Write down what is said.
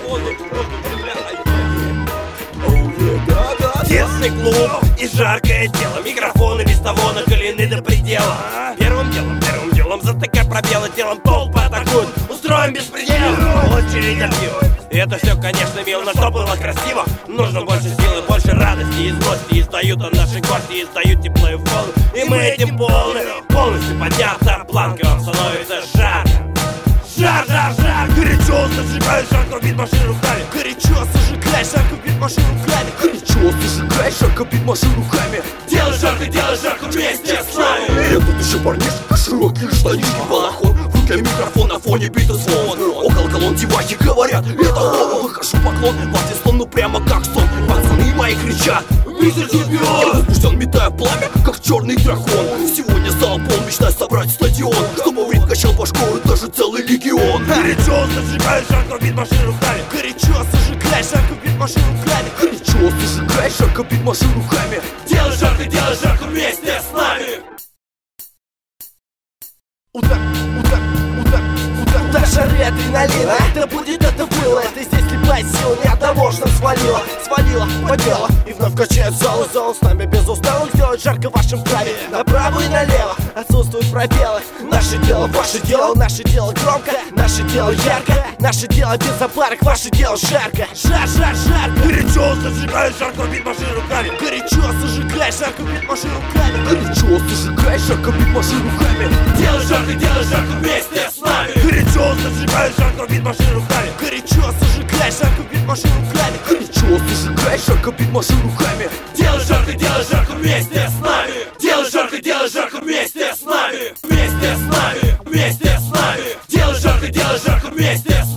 Тесный клуб и жаркое тело, микрофоны листового накалены до предела. Первым делом затыкай пробелы, телом толпы атакуют, устроим беспредел. Очередь от пива. И это все, конечно, мило, но что было красиво. Нужно больше силы, больше радости и злости. И сдают от нашей гости, и сдают тепло и волны. И мы этим полны, полностью поднята планка, вам становится жарко. Жар, жар, жар, горячо зажигай, жарко бит машин руками. Горячо зажигай, жарко бит машин руками. Горячо зажигай, жарко бит машин руками. Делай жарко вместе с нами. И тут еще парнишка, широкие штанишки, балахон, в руке микрофон, на фоне бита звон. Около колонн девахи говорят, это Вова. Выхожу поклон, в слон, ну прямо как сон. Пацаны мои кричат, Питер чемпион. Возбужден, метая пламя, как черный дракон. Сегодня зал полон, мечтай собрать стадион, чтобы в ринг качал башку даже целый легион. Горячо зажигай, жарко бит машин руками. Горячо зажигай, жарко бит машин руками. Горячо зажигай, жарко бит машин руками. Делай жарко вместе с нами. Удар, удар, удар, удар, удар, жары адреналина. Да будет это было, это здесь слепая сила. Ни одного ж нам свалила, по делу. И вновь качает зал и зал с нами без усталых. Сделать жарко в вашем праве, направо и налево. Отсутствуют пробелы. Наше дело, ваше дело, наше дело громко. Наше дело ярко, наше дело без опарок. Ваше дело жарко, жар, жар, жарко. Горячо зажигай, жарко бит машин руками. Горячо зажигай, жарко бит машин руками. Горячо зажигай, жарко бит машин руками. Делай жарко вместе с нами. Горячо зажигай, жарко бит машин руками. Горячо зажигай, жарко бит машин руками. Горячо зажигай, жарко бит машин руками. Делай жарко вместе с нами. Делай жарко вместе с нами. Вместе с нами, вместе с нами. Делай жарко вместе с нами.